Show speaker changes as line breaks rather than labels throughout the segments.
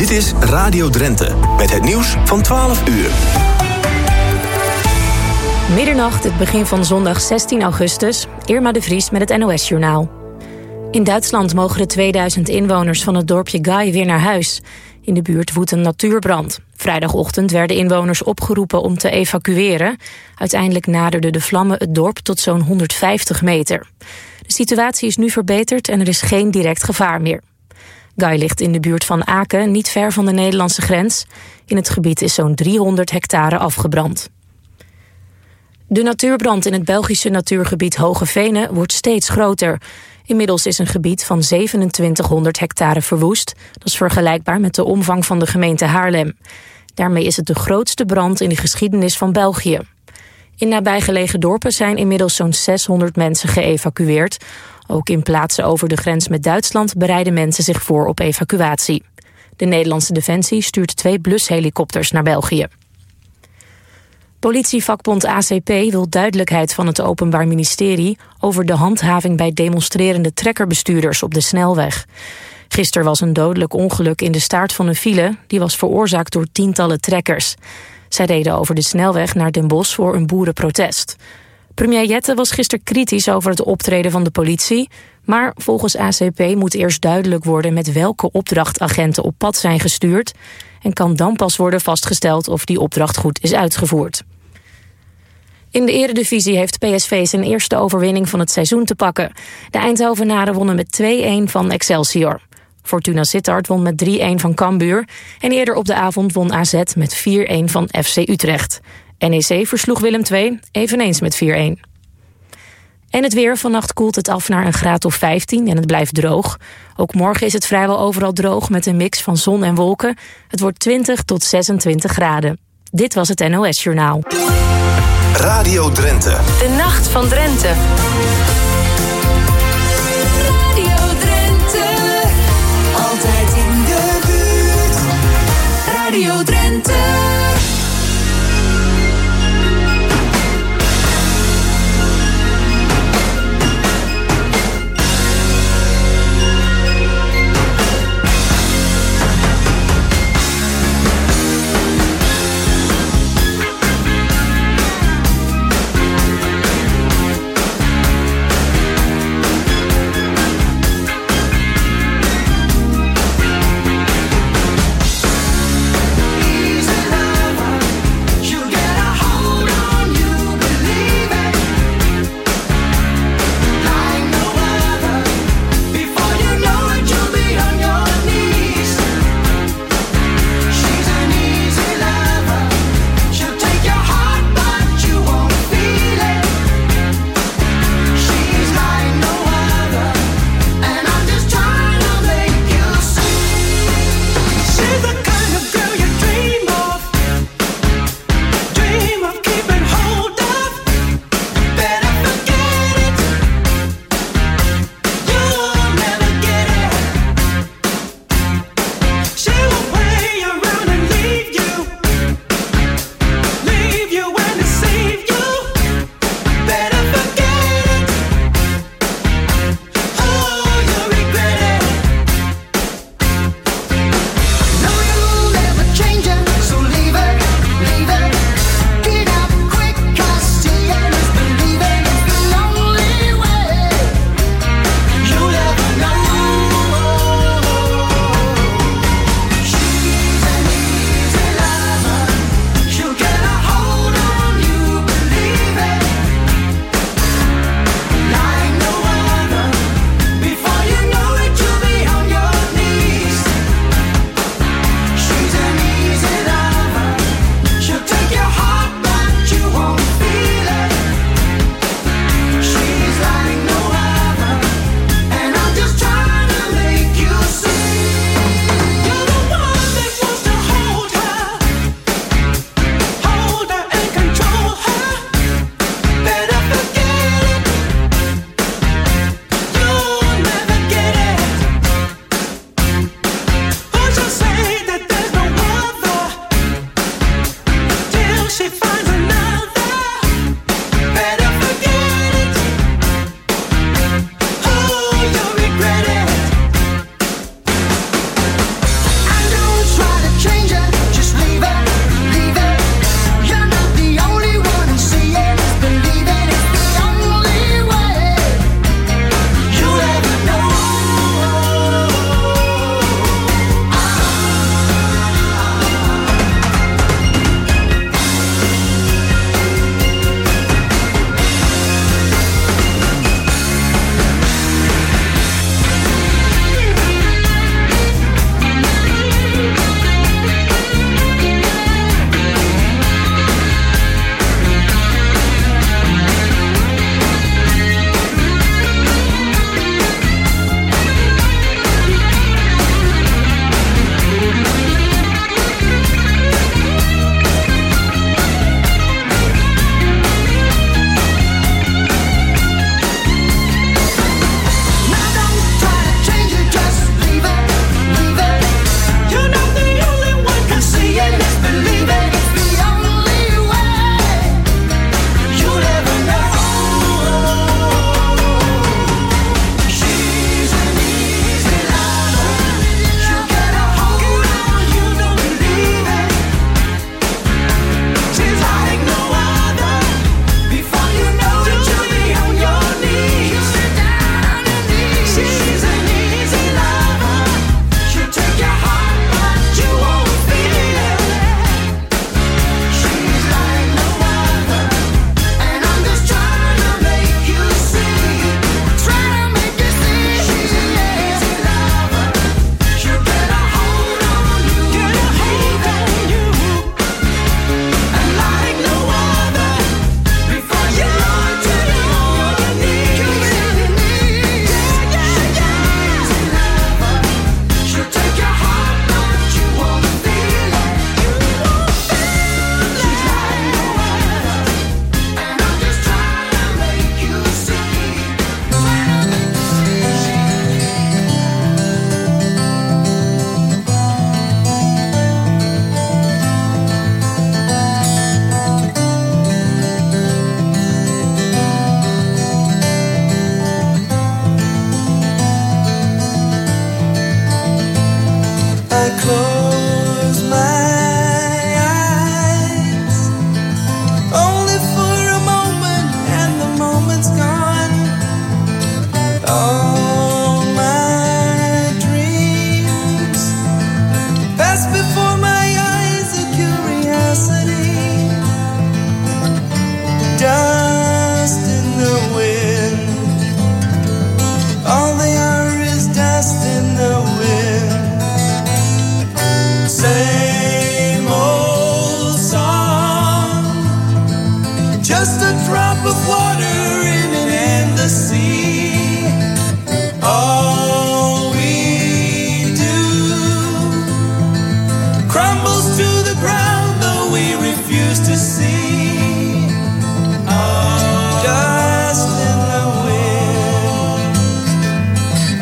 Dit is Radio Drenthe, met het nieuws van 12 uur.
Middernacht, het begin van zondag 16 augustus. Irma de Vries met het NOS-journaal. In Duitsland mogen de 2000 inwoners van het dorpje Gai weer naar huis. In de buurt woedt een natuurbrand. Vrijdagochtend werden inwoners opgeroepen om te evacueren. Uiteindelijk naderden de vlammen het dorp tot zo'n 150 meter. De situatie is nu verbeterd en er is geen direct gevaar meer. Gai ligt in de buurt van Aken, niet ver van de Nederlandse grens. In het gebied is zo'n 300 hectare afgebrand. De natuurbrand in het Belgische natuurgebied Hoge Venen wordt steeds groter. Inmiddels is een gebied van 2700 hectare verwoest. Dat is vergelijkbaar met de omvang van de gemeente Haarlem. Daarmee is het de grootste brand in de geschiedenis van België. In nabijgelegen dorpen zijn inmiddels zo'n 600 mensen geëvacueerd. Ook in plaatsen over de grens met Duitsland bereiden mensen zich voor op evacuatie. De Nederlandse Defensie stuurt 2 blushelikopters naar België. Politievakbond ACP wil duidelijkheid van het Openbaar Ministerie over de handhaving bij demonstrerende trekkerbestuurders op de snelweg. Gisteren was een dodelijk ongeluk in de staart van een file. Die was veroorzaakt door tientallen trekkers. Zij reden over de snelweg naar Den Bosch voor een boerenprotest. Premier Jette was gisteren kritisch over het optreden van de politie. Maar volgens ACP moet eerst duidelijk worden met welke opdracht agenten op pad zijn gestuurd. En kan dan pas worden vastgesteld of die opdracht goed is uitgevoerd. In de Eredivisie heeft PSV zijn eerste overwinning van het seizoen te pakken. De Eindhovenaren wonnen met 2-1 van Excelsior. Fortuna Sittard won met 3-1 van Cambuur. En eerder op de avond won AZ met 4-1 van FC Utrecht. NEC versloeg Willem II, eveneens met 4-1. En het weer, vannacht koelt het af naar een graad of 15 en het blijft droog. Ook morgen is het vrijwel overal droog met een mix van zon en wolken. Het wordt 20 tot 26 graden. Dit was het NOS Journaal.
Radio Drenthe.
De Nacht van Drenthe.
Radio Drenthe. Altijd in de buurt. Radio Drenthe.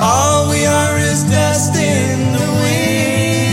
All we are is dust in the wind.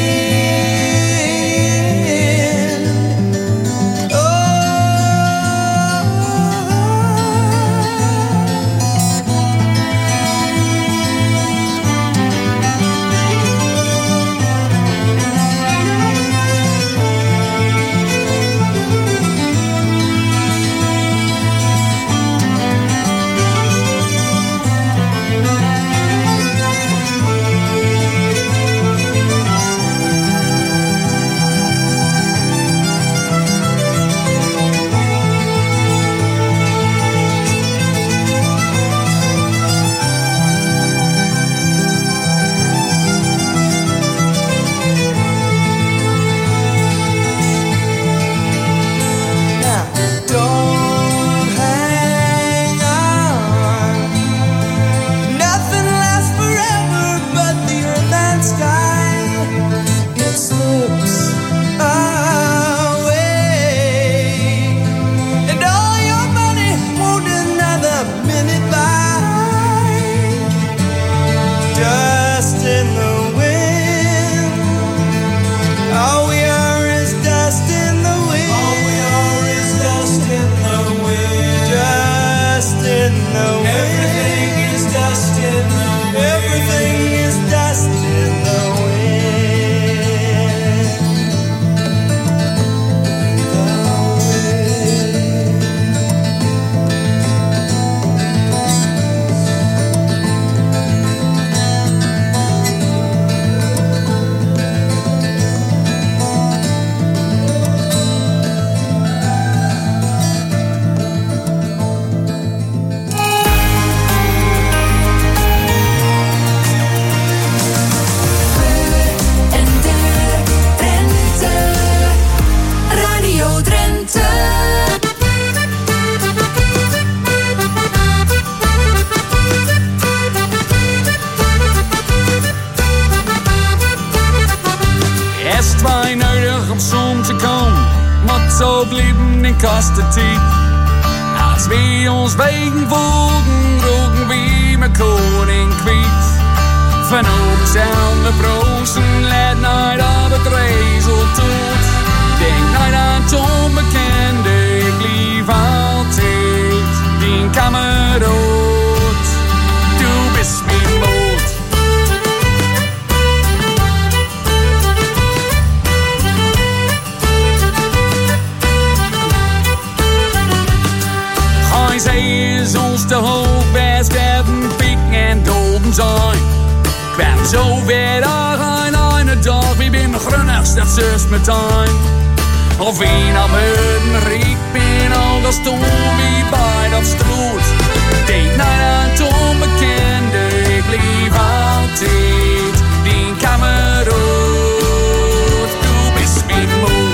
zo blieben in kastetijd. Als we ons wegen voelden, roken we met koning kwiet. Van oben zijn we proosten, let nooit op het resultaat. Denk nooit aan het onbekende, ik lief altijd die kameraad. Du bist mijn moed. Zij is ons te hoog, wij sterven pieken en doden zijn. Kwam zo ver aan een dag, wie ben de grunnigst, dat zus meteen. Of wie nou buiten riek ben, al dat stoel wie bij dat stroet. Denk naar het onbekende, ik lief altijd die kameraad. Du bist mijn moed.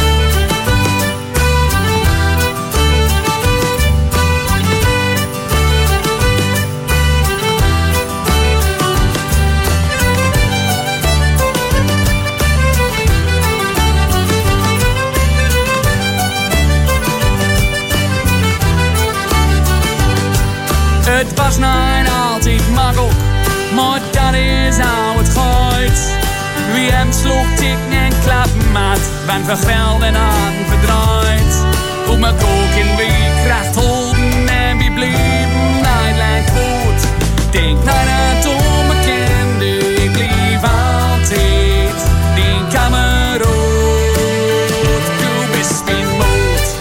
Het was niet altijd makkelijk, maar dat is hoe het gaat. Wie hem sloeg tikken en klappen maat, want we geld en aan verdraaid. Op mijn kook in wie kracht holden en wie bleven niet lang goed. Denk naar het onbekende, ik lief altijd die kameraad. Du bist mijn moed.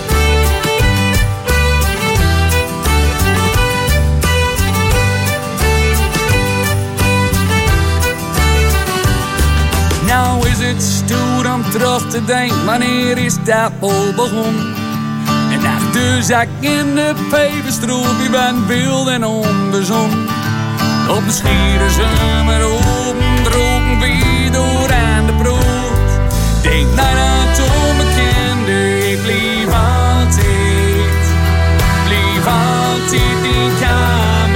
Nou is het stoer om terug te denken, wanneer is dat al begonnen? En naar de zak in de peperstraat, die ben wild en onbezonnen. Op de schieren zomer open, drogen we door aan de brood. Denk naar het onbekende, ik lief altijd die kameraad.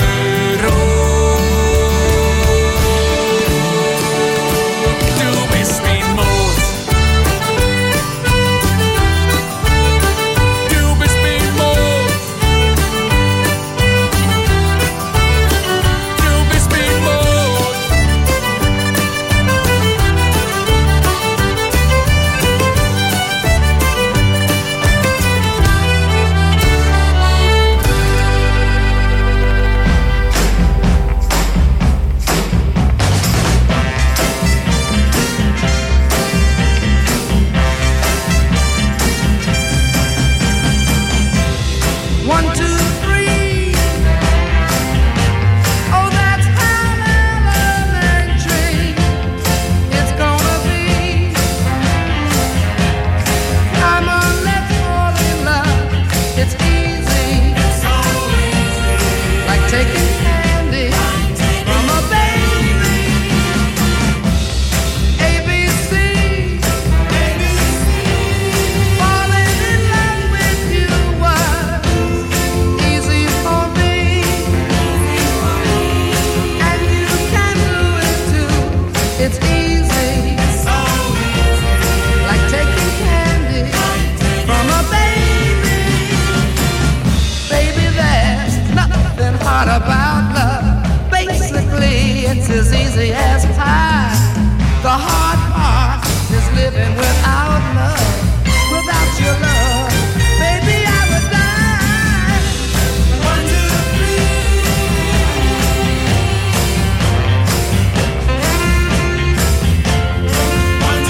as easy as pie. The hard part is living without love. Without your love, baby, I would die. 1, 2, 1,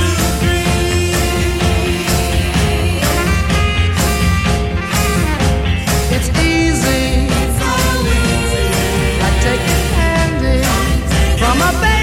2, 3. It's easy. It's so easy. Like taking candy from a baby.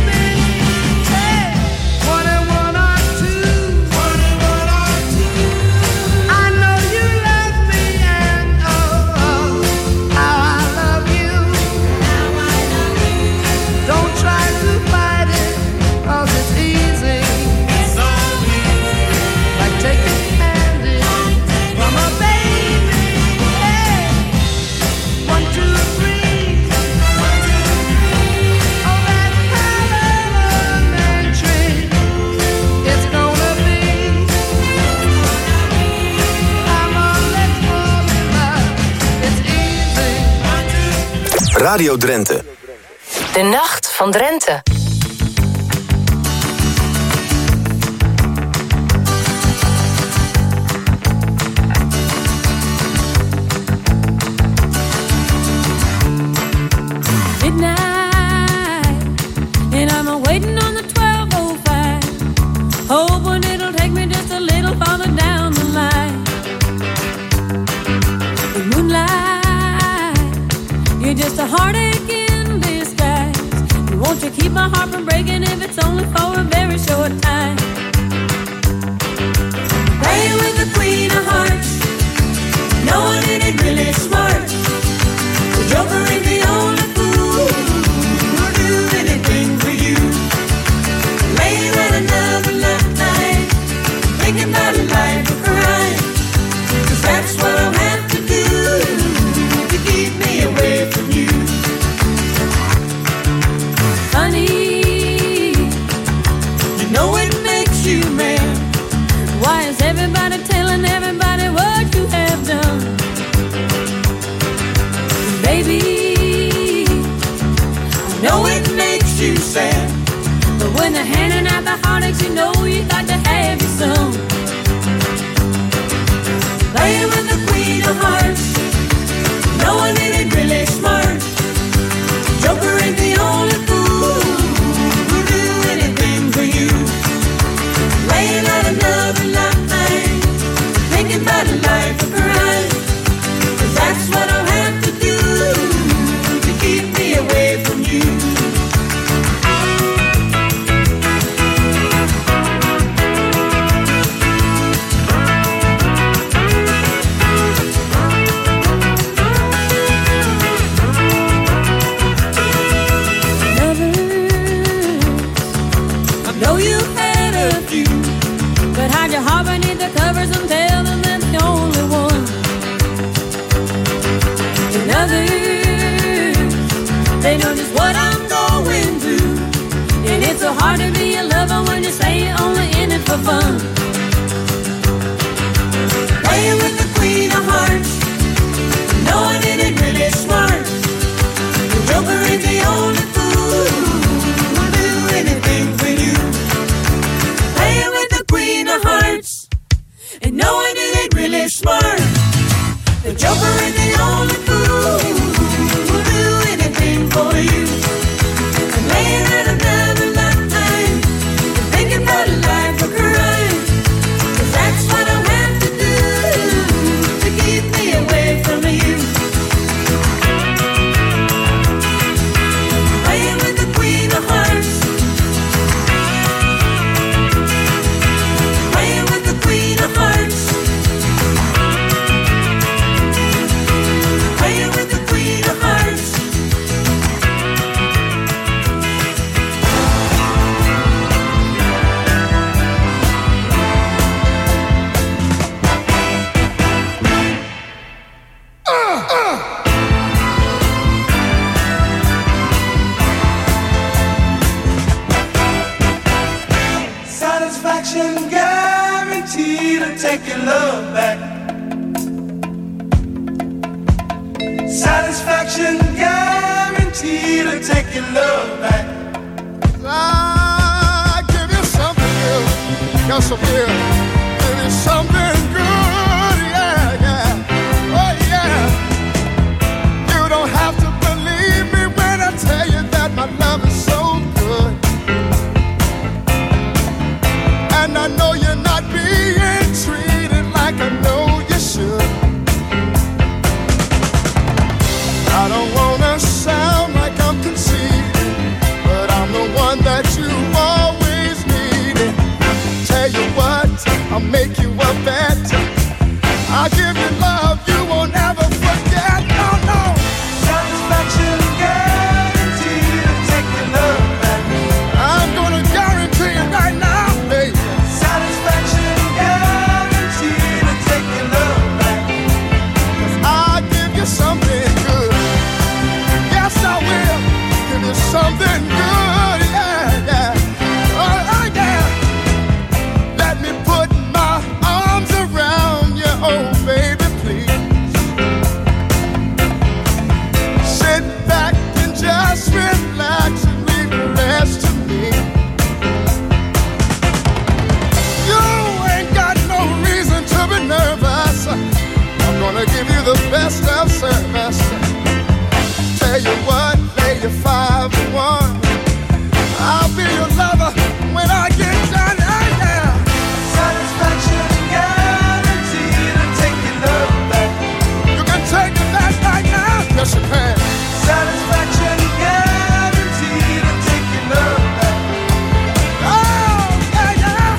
Radio Drenthe.
De Nacht van Drenthe.
Midnight, and I'm waiting on the 12:05, hoping it'll take me just a little farther down the line. The moonlight, you're just a heartache in disguise. Won't you keep my heart from breaking if it's only for a very short time? Playing with the Queen of Hearts, knowing it ain't really smart. The Joker ain't the only fool who'll do anything for you. Laying at another love night, thinking about a life of crime. 'Cause that's what I'll have to do to keep me away from you. Honey, you know it makes you mad. Why is everybody telling everybody what you have done? Baby, I know it makes you sad, but when they're handing out the heartaches, you know you got to have your some. Playing with the Queen of Hearts, knowing it ain't really smart. Joker ain't the only fool who'll do anything for you. Laying out another love night, thinking about a life of crime. 'Cause that's what I'll have to do to keep me away from you. Your heart beneath the covers and tell them that's the only one. And others, they know just what I'm going through. And it's so hard to be a lover when you say you're only in it for fun. Playing with the Queen of Hearts, knowing it ain't really smart. The Joker ain't the only fool who'll do anything for you. Playing with the Queen of Hearts, and knowing it ain't really smart. The Joker ain't the only fool who'll do anything for you. And laying at another love time, thinking about a life of crime. 'Cause that's what I'll have to do to keep me away from you. Playing with the Queen of Hearts, playing with the Queen of Hearts, playing with the Queen of Hearts.
Satisfaction guaranteed to take your love back. Satisfaction guaranteed to take your love back. persevere. It is something good, yeah, yeah. Oh, yeah. You don't have to believe me when I tell you that my love is so good. And I know you're not being treated like I know you should. I don't wanna sound like I'm conceited, but I'm the one that you always needed. Tell you what, I'll make you a bet. I'll give you love you won't ever forget. No, no.
Satisfaction guaranteed to take your love back.
I'm gonna guarantee it right now, baby.
Satisfaction guaranteed to take your love back.
'Cause I'll give you something good. Yes, I will. Give you something good, yeah, yeah. Oh, yeah. Let me put my arms around you, oh, baby, please. Sit back and just relax and leave the rest to me. You ain't got no reason to be nervous. I'm gonna give you the best of service. Tell you what, lay you 5 to 1. I'll be your lover when I get done. Yeah, yeah.
Satisfaction guaranteed to take your love back.
You can take it back right now. Yes, you can.
Satisfaction guaranteed to take your love back.
Oh, yeah, yeah.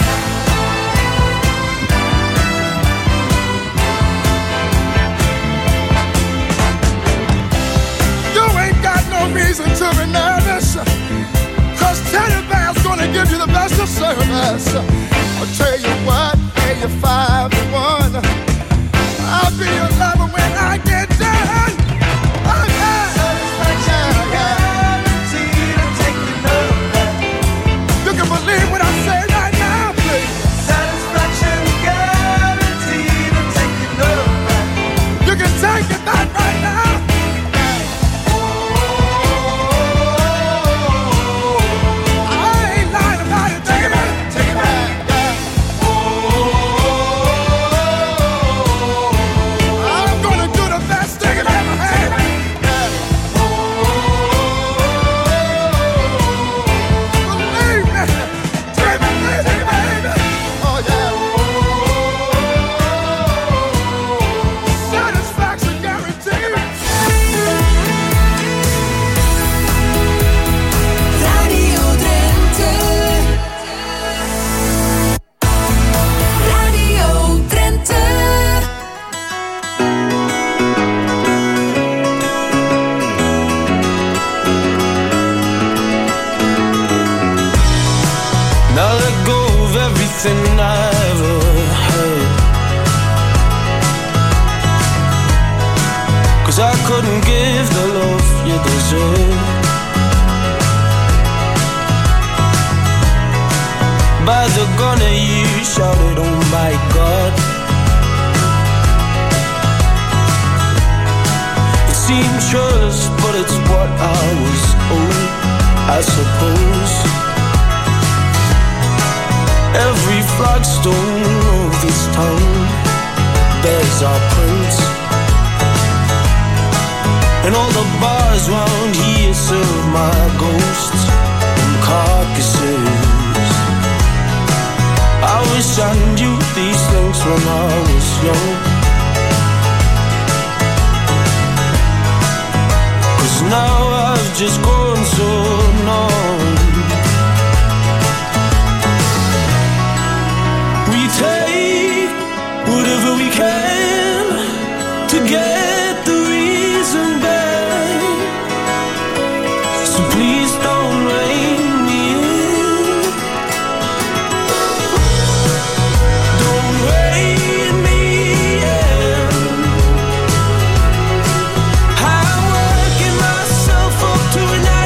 You ain't got no reason to be nervous, 'cause Teddy Bear's gonna give you the best of service. I'll tell you what, pay you 5 to 1. I'll be your lover when I get done. Oh, yeah.
Satisfaction guaranteed to take your love back.
You can believe what I say right now, please.
Satisfaction guaranteed to take your love back.
You can take it back right now. I ain't lying about it. Take it back. Take it back. Yeah. I'm gonna do the best thing in my hand. Yeah. Believe me. Take it, baby. Oh, yeah. Satisfaction guaranteed.
Radio Drenthe. Radio Drenthe.
Now let go of everything I ever heard, 'cause I couldn't give the love you deserve. By the gunner you shouted, oh my God. It seemed trust, but it's what I was owed, I suppose. Every flagstone of this town bears our prints, and all the bars round here serve my ghosts and carcasses. I wish I knew these things when I was young, 'cause now I've just grown so numb. We take whatever we can to get the reason back, so please don't rein me in. Don't rein me in. I'm working myself up to an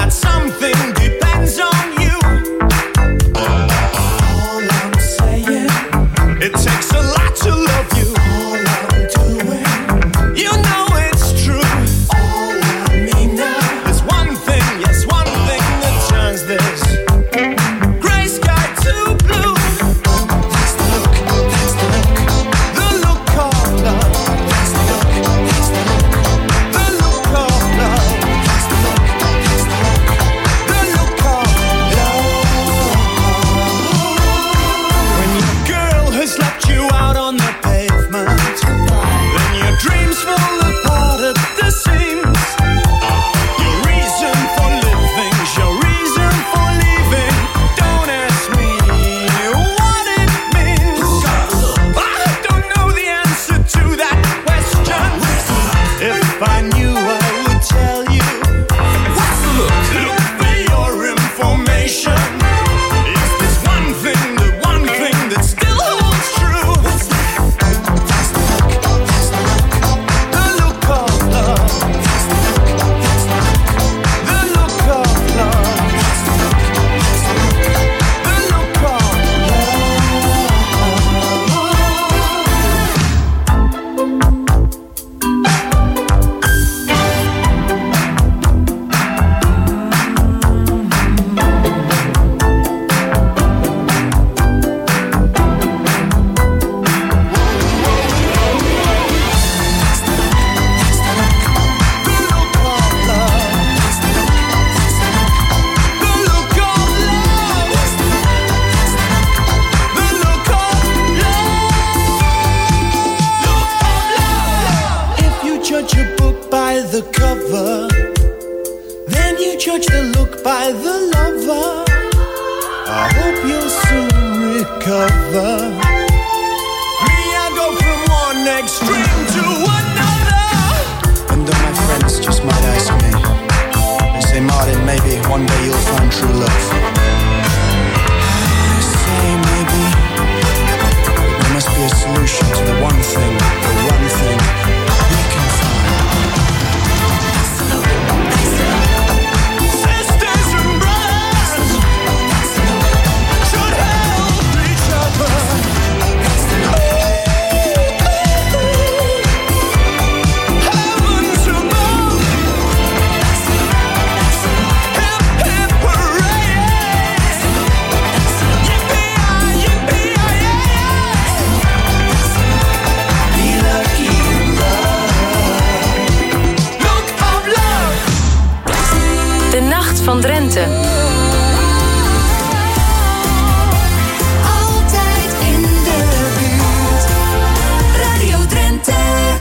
that something depends on you.
All I'm saying,
It takes a lot to love you.
all I'm doing,
You know it's true.
all I mean now.
There's one thing, yes, one thing that turns this gray sky to blue.
That's the look, that's the look,
The look of love.
that's the look, that's the look,
The look of love.
that's the look, that's the look.
The look of love. When your girl has left you out on the pavement, then your dreams fall apart at the seams. Your reason for living, your reason for leaving. Don't ask me what it means. I don't know the answer to that question. If I knew, I would tell you. What's the look? Look for your information. Is this one thing, the one thing that still holds true?
What's that? That's the look, that's the look,
The look of love.
that's the look, that's the look,
The look of love.
that's the look, that's the look.
The look of If you judge a book by the cover, then you judge the look by the lover. I hope you'll soon recover. Me, I go from one extreme to another.
And all my friends just might ask me. They say, Martin, maybe one day you'll find true love. I say maybe. But there must be a solution to the one thing we can find.
Sisters and brothers should help each other. Heavens above. Hip, hip, hooray. Yippee-yi, yippee-yi-yi.
Be lucky in love.
Look of love.
De Nacht van Drenthe.
Altijd in de buurt. Radio Drenthe.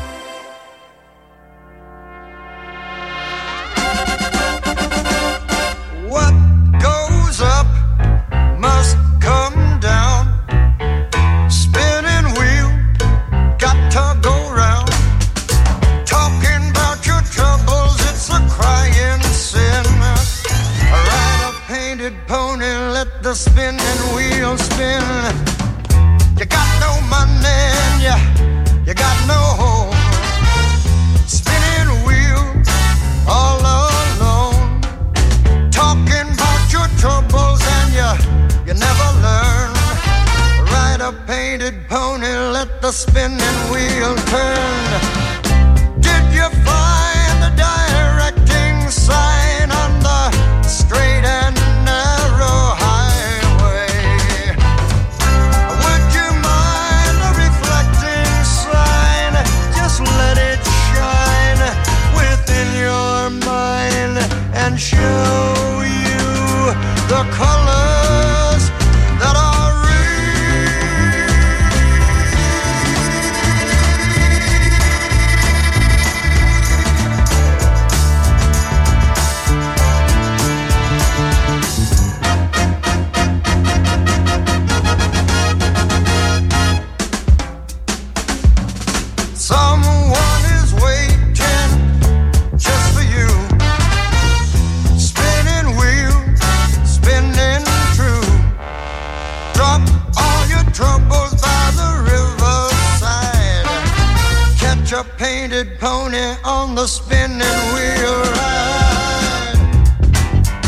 What goes up must come down. Spinning wheel, got to go round. Talking about your troubles, it's a crying sin. Ride a painted pony, let the spinning wheel spin. You got no money and you got no home. Spinning wheel, all alone. Talking about your troubles and you never learn. Ride a painted pony, let the spinning wheel turn. Did you find the directing sign on the straight and narrow highway? Would you mind a reflecting sign? Just let it shine within your mind and show you the colors that are real. Someone is waiting just for you. Spinning wheel, spinning true. Drop all your troubles by the riverside. Catch a painted pony on the spinning wheel ride.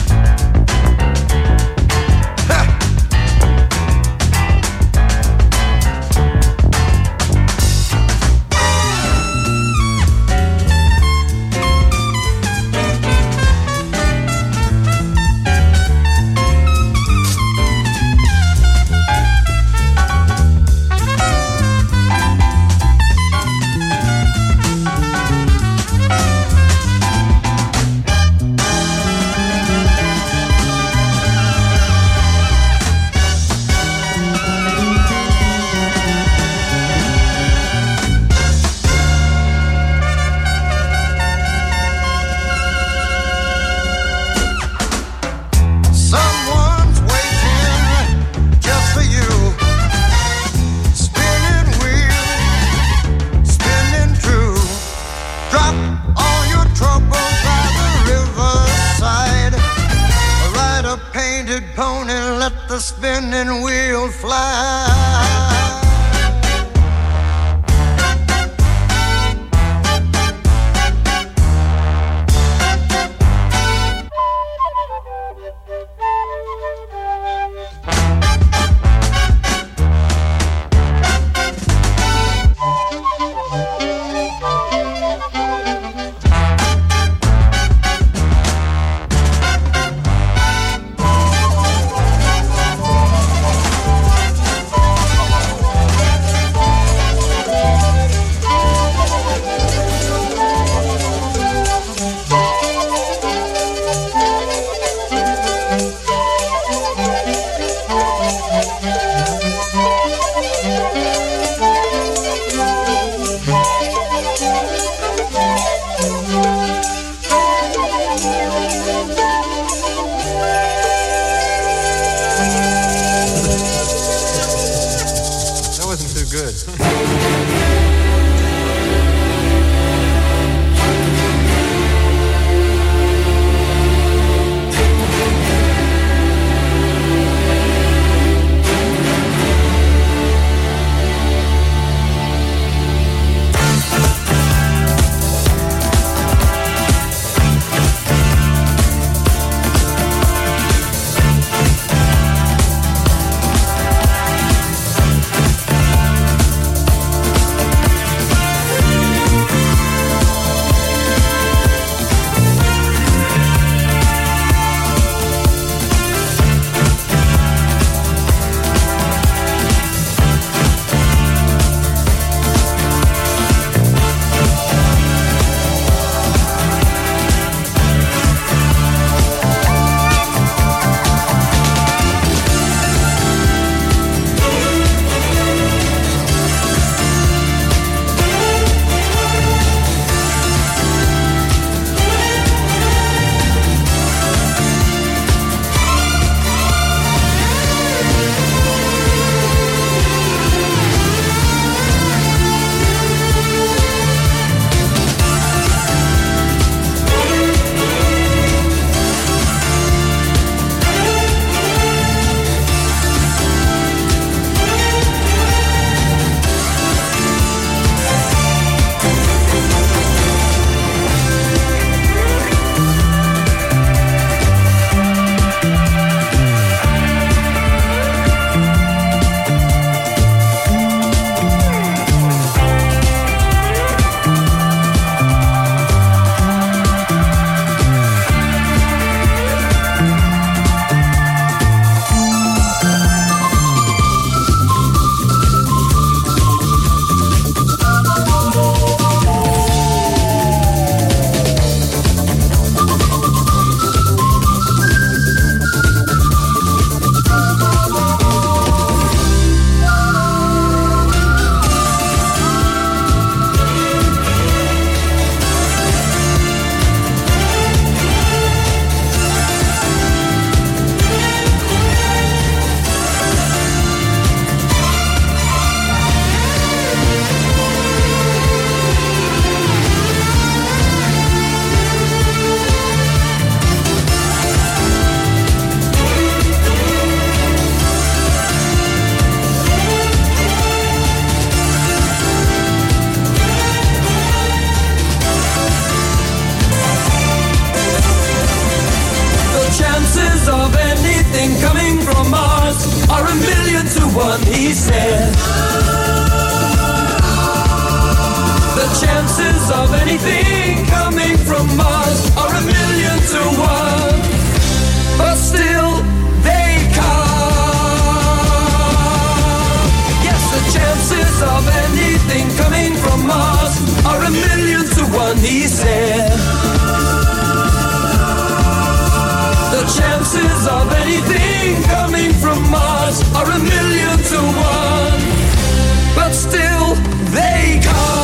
three-legged pony, let the spinning wheel fly.
one, he said. The chances of anything coming from Mars are 1,000,000 to 1, but still they come. Yes, the chances of anything coming from Mars are 1,000,000 to 1, he said. The chances of anything coming from Mars are 1,000,000 to 1, but still they come.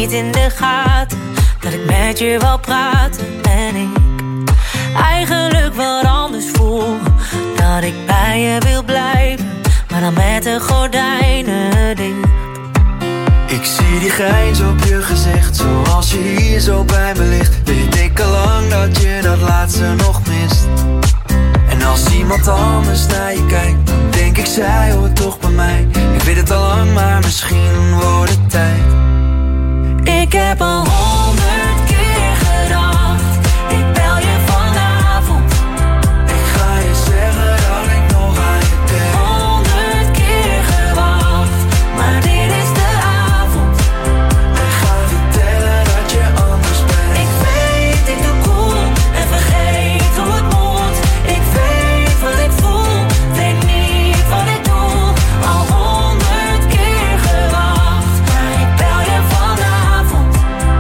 niet in de gaten dat ik met je wil praten. En ik eigenlijk wel anders voel, dat ik bij je wil blijven, maar dan met de gordijnen dicht.
Ik zie die grijns op je gezicht, zoals je hier zo bij me ligt. Weet ik al lang dat je dat laatste nog mist. En als iemand anders naar je kijkt, dan denk ik zij hoort toch bij mij. Ik weet het al lang, maar misschien wordt het tijd.
Ik heb al 100 keer gedacht, ik bel je vanavond.
Ik ga je zeggen dat ik nog aan je denk.
100 keer gewacht, maar dit is de avond.
Ik ga vertellen dat je anders bent.
Ik weet, ik doe cool en vergeet hoe het moet. Ik weet wat ik voel, weet niet wat ik doe. Al 100 keer gewacht, maar ik bel je vanavond.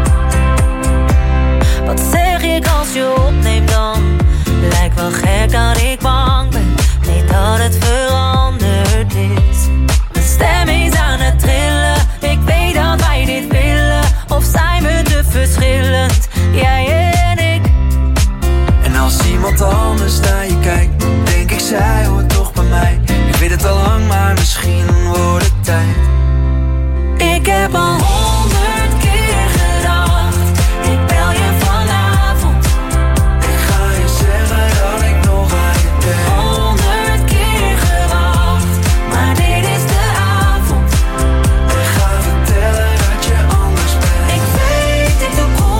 Wat zeg ik als je opneemt dan? Lijkt wel gek dat ik bang ben, niet dat het veranderd is. Mijn stem is aan het trillen, ik weet dat wij dit willen. Of zijn we te verschillend, jij en ik?
En als iemand anders naar je kijkt, dan denk ik zij hoort toch bij mij. Ik weet het al lang, maar misschien wordt het tijd.
Ik heb al 100 keer gedacht, ik bel je vanavond.
Ik ga je zeggen dat ik nog aan je denk.
100 keer gewacht, maar dit is de avond.
Ik ga vertellen dat je anders bent.
Ik weet, ik doe cool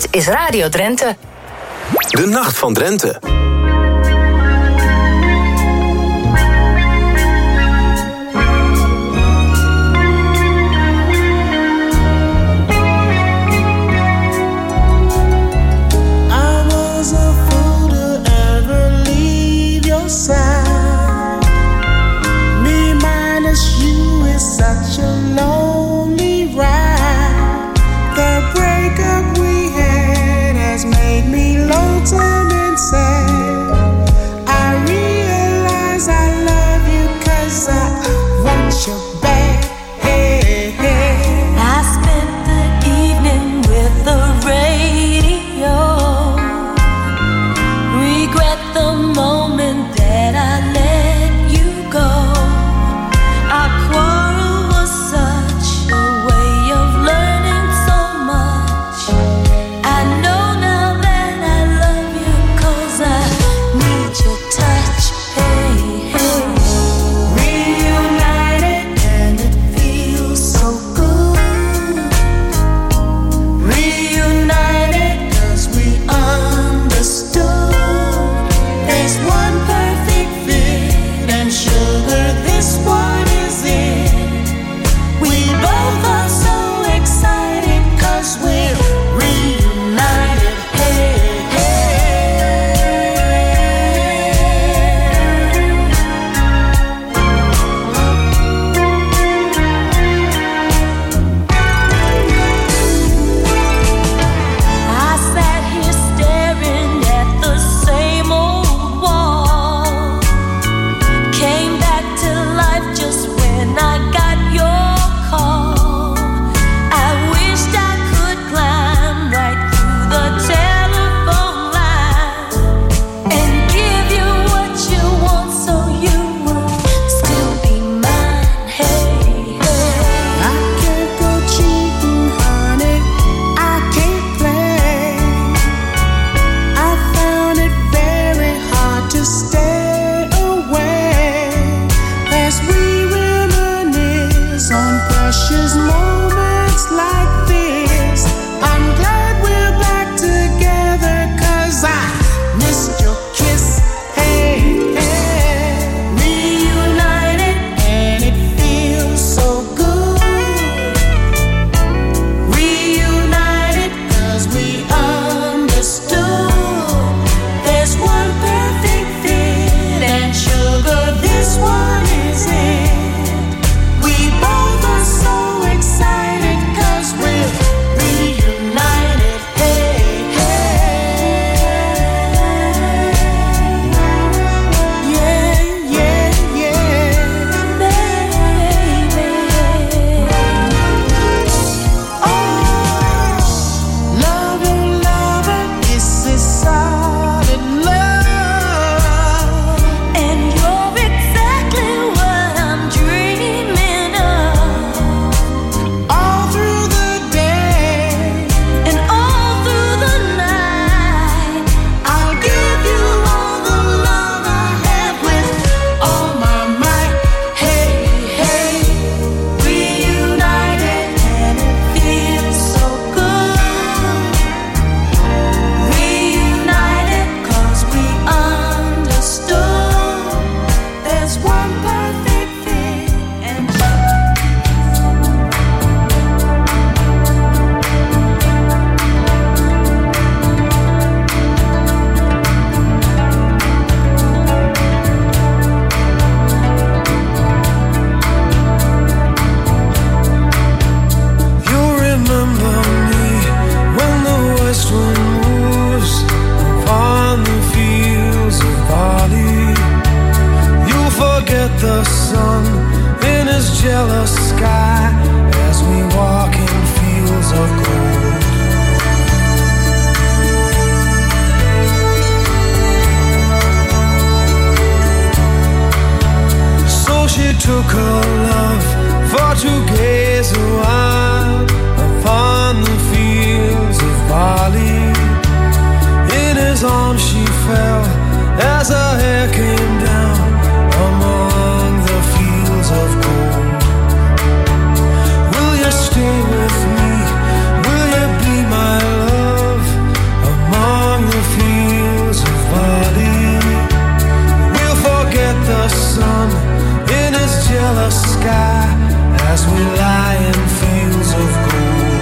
is Radio Drenthe.
De Nacht van Drenthe.
Such a lonely ride. The breakup we had has made me lonesome and sad. I realize I love you 'cause I want you back. Hey, hey.
I spent the evening with the radio. Regret the moment that I let you go. Our quarrel was such a way of learning so much. I know now that I love you 'cause I need your touch. Hey, hey. Reunited and it feels so good. Reunited 'cause we understood. There's one perfect fit and sugar, this one is it. We both are so excited 'cause we're reunited. Hey, I sat here staring at the same old wall. Came back to life just when I got your call. I wished I could climb right through the telephone line and give you what you want so you would still be mine. Hey, hey.
I can't go cheating, honey. I can't play. I found it very hard to stay away as we reminisce on precious moments like this. I'm glad we're back together 'cause I missed your kiss. Hey, hey.
Reunited
And it feels so good.
Reunited
'Cause we understood.
There's one perfect fit and sugar, this one is it.
We both are so excited 'cause we're reunited. Hey, hey. Yeah, yeah, yeah.
Baby.
Oh, lover, lover, this is solid love.
And you're exactly what I'm dreaming of.
All through the day,
And all through the night,
I'll give you all the love I have with all my might. Hey, hey.
reunited and it feels so good. Reunited 'cause we understood. There's one perfect fit and
You'll remember me when the west wind moves upon the fields of barley. You'll forget the sun in his jealous sky as we walk in fields of gold. So she took her love for to gaze a while upon the fields of barley. In his arms she fell as her hair came down among the fields of gold. Will you stay with me? Will you be my love?
the sky as we lie in fields of gold.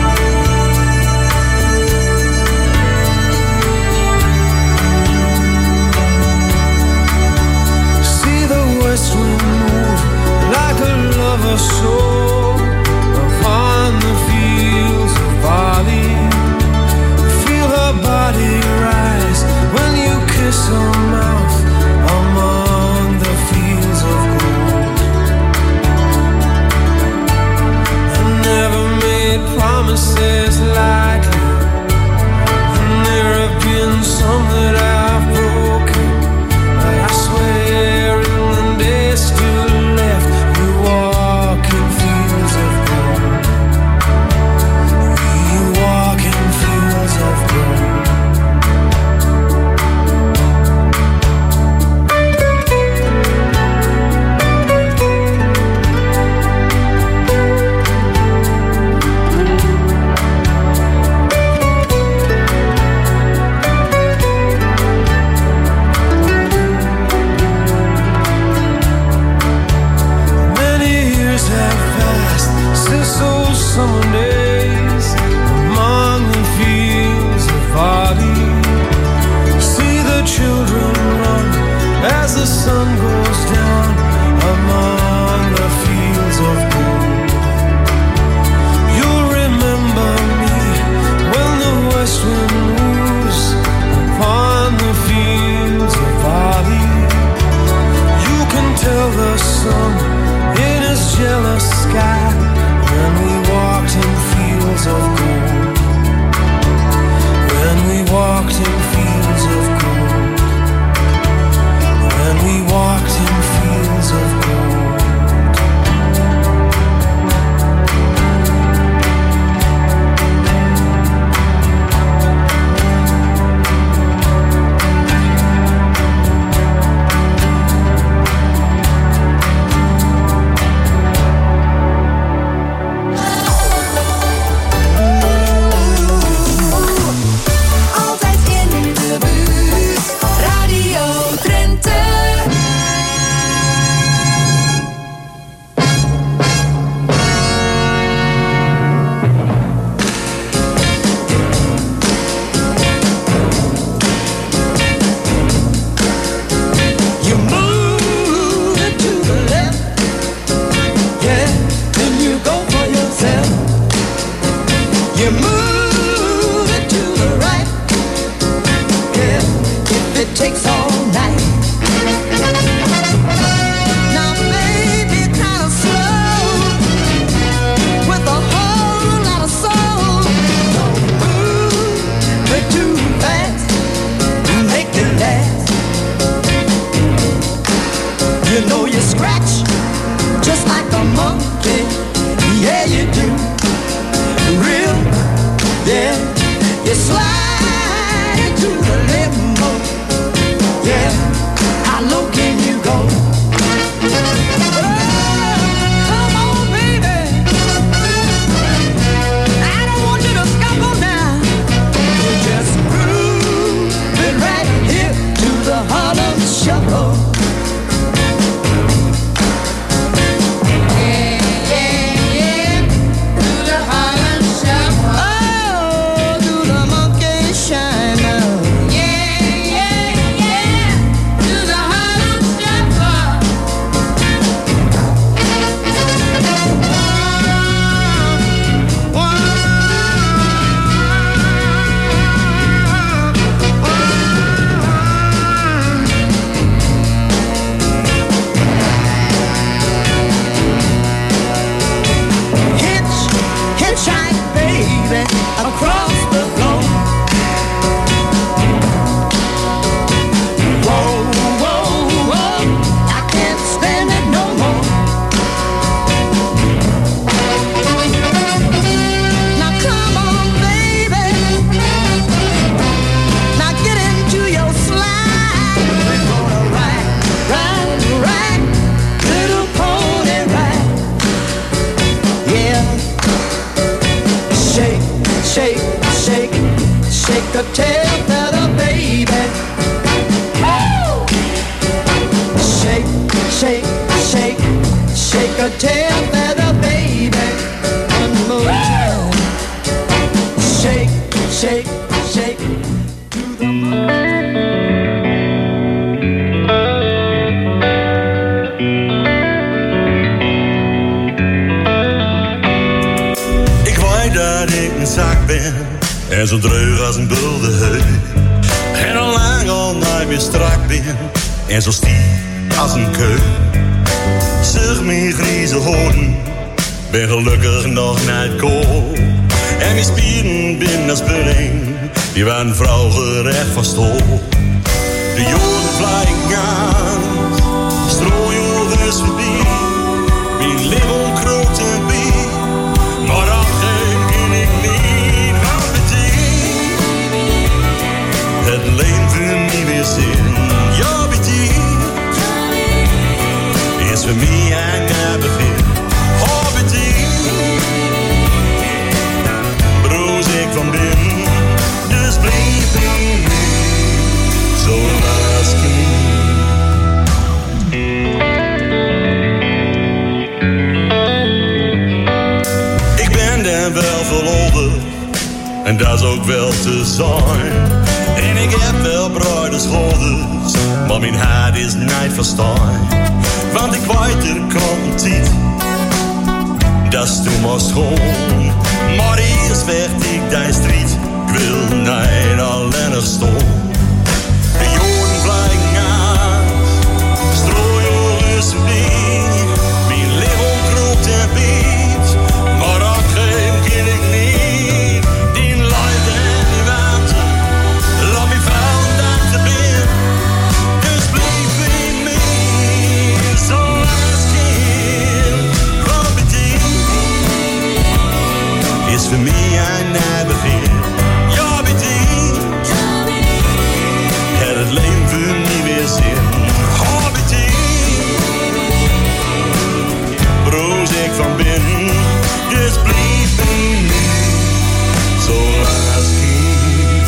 See the west wind move like a lover's soul upon the fields of barley. Feel her body rise when you kiss her mouth among the fields of gold. I never
Shake a tail feather, baby, one more time. Shake, shake, shake to the moon.
Ik weet dat ik een zak ben en zo dreug als een bulderheut. En al lang al nooit meer strak ben en zo stief als een keu. Zeg mijn griezen horen, ben gelukkig nog niet kool. En mijn spieren binnen als pudding, die waren vroeger echt van stol. De jaren vliegen aan, strooien dus voorbij. Mijn leven krookt en bij, maar dat ken ik niet van bedien. Het leven niet meer zin, ja bedien. Is voor mij een nieuw begin. Oh, bedien. Broos ik van binnen, dus blijf in mij, zoals ik. Ik ben dan wel verouderd, en dat is ook wel te zijn. En ik heb wel bruidenschouders, maar mijn hart is niet verstaan. Want ik weet er komt een tijd, dat is toen moest gewoon. Maar eerst vecht ik die strijd, ik wil niet alleen nog staan. De jaren vliegen aan, strooien dus voorbij. Mijn leven kroopt en biedt, maar dat ken ik niet. Die luid en die warmte, laat me vallen dat te ben. Dus blijf in mij, zoals kind van bedien. Is voor mij een nieuw begin. Ja, bedien. Het leven niet meer zin. Oh, bedien. Broos ik van binnen, dus blijf in mij, zoals kind.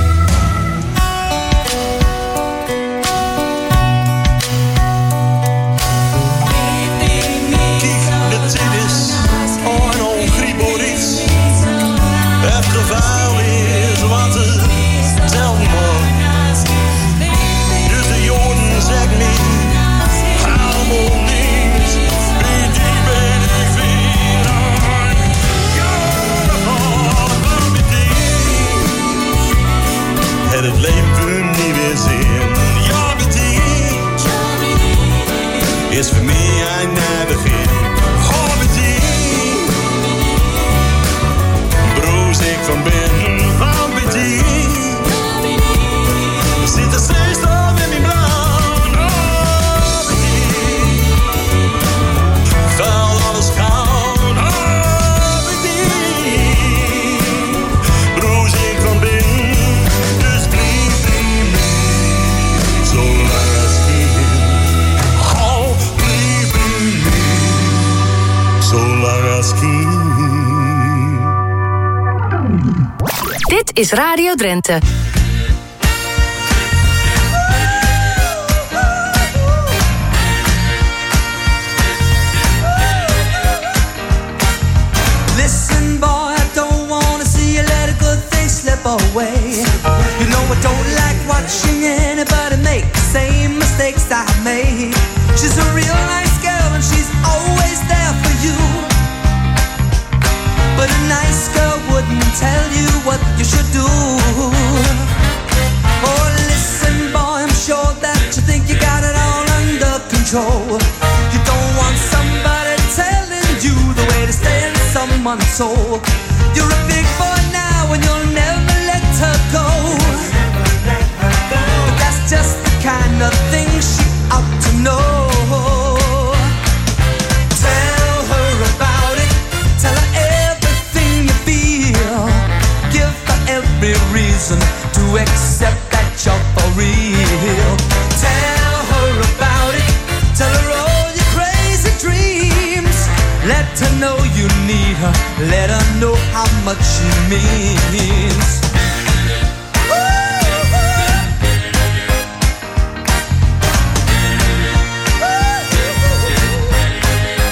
Kijk, de tijd is een ongrijpbaar iets. Het gevaar is wat het telt maar. Dus de jorden zeggen niet, allemaal niet. Wie die ben ik weer aan. Ja, wat bedien. Het leven niet meer zin. Ja, bedien. Is voor mij een nieuw begin. Oh, bedien. Broos ik van binnen, van bedien. Zit er steeds nog in mijn blauw. Oh, bedien. Vuil alles goud. Oh, bedien. Broos ik van binnen, dus blijf in mij, zolang als kind. Oh, blijf in mij, zolang als kind.
Dit is Radio Drenthe.
Listen, boy, I don't wanna see you let a good thing slip away. You know I don't like watching anybody make the same mistakes I made. She's a real nice girl and she's always there for you. But a nice girl wouldn't tell you what you should do. Oh, listen, boy, I'm sure that you think you got it all under control. You don't want somebody telling you the way to stay in someone's soul. You're a big boy now and you'll never let her go. But that's just the kind of thing she ought to know. Tell her about it, tell her everything you feel. Give her every reason to accept that you're for real. Tell her about it, tell her all your crazy dreams. Let her know you need her, let her know how much she means.